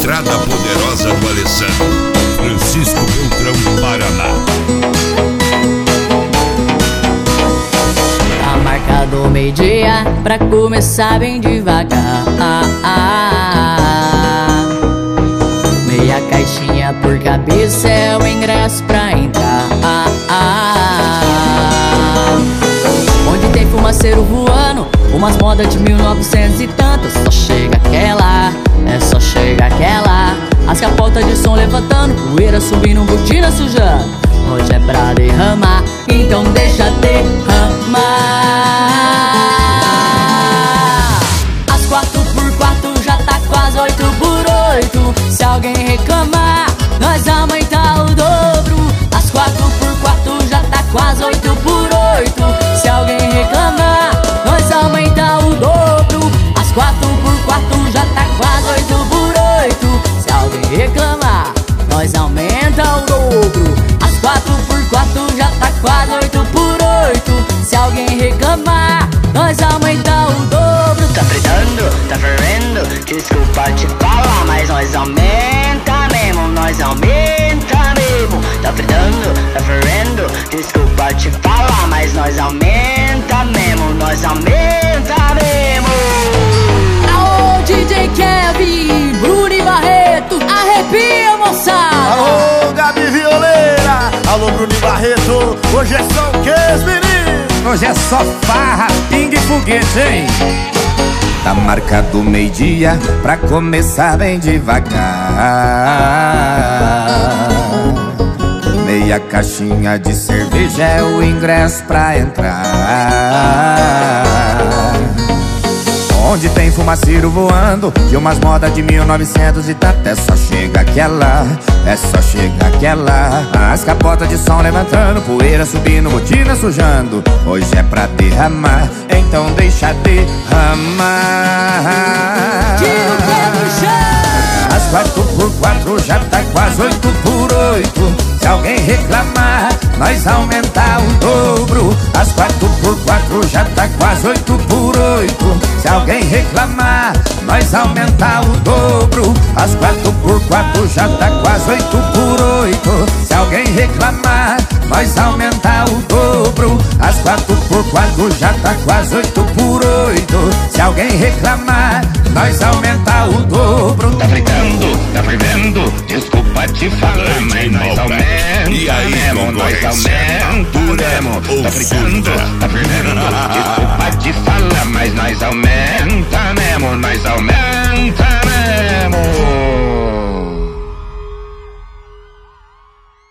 Estrada Poderosa do Alessandro, Francisco Beltrão, Paraná. Tá marcado meio-dia pra começar bem devagar. Meia caixinha por cabeça é o ingresso pra entrar. Onde tem fumaceiro voando, umas modas de 1900 e tantos. Só chega aquela, só chega aquela. As capotas de som levantando, poeira subindo, botina sujando. Hoje é pra derramar, então deixa derramar. As 4x4 já tá quase 8x8. Se alguém reclamar, nós aumentar o dobro. As 4x4 já tá quase 8x8. Se alguém reclamar, nós aumentar o dobro. As 4x4 já tá quase 8x8. Se alguém reclamar, nós aumenta o dobro. As 4x4 já tá quase 8x8. Se alguém reclamar, nós aumenta o dobro. Tá fritando, tá fervendo, desculpa te falar, mas nós aumenta mesmo, nós aumenta mesmo. Tá fritando, tá fervendo, desculpa te falar, mas nós aumenta mesmo, nós aumenta mesmo. Alô, DJ Kevin, Bruno e Barreto, arrepia, moçada. Alô, Gabi Violeira, alô, Bruno e Barreto. Hoje é só o que, meninos? Hoje é só farra, pingue e foguete, hein? Tá marcado meio-dia pra começar bem devagar. Meia caixinha de cerveja é o ingresso pra entrar. Onde tem fumaceiro voando e umas modas de 1900 e tanto. É só chega aquela, é só chega aquela. As capotas de som levantando, poeira subindo, botina sujando. Hoje é pra derramar, então deixa derramar. As 4x4 já tá quase 8x8. Se alguém reclamar, nós aumentar o dobro. As 4x4 já tá quase 8x8. Se alguém reclamar, nós aumentar o dobro. As 4x4 já tá quase 8x8. Se alguém reclamar, nós aumentar o dobro. As 4x4 já tá quase 8x8. Se alguém reclamar, nós aumentar o dobro. Tá fritando, tá fervendo, desculpa te falar, mas nós aumenta. E aí, mesmo, nós aumenta mesmo. Tá fritando, tá fervendo, desculpa te falar, mas nós aumenta.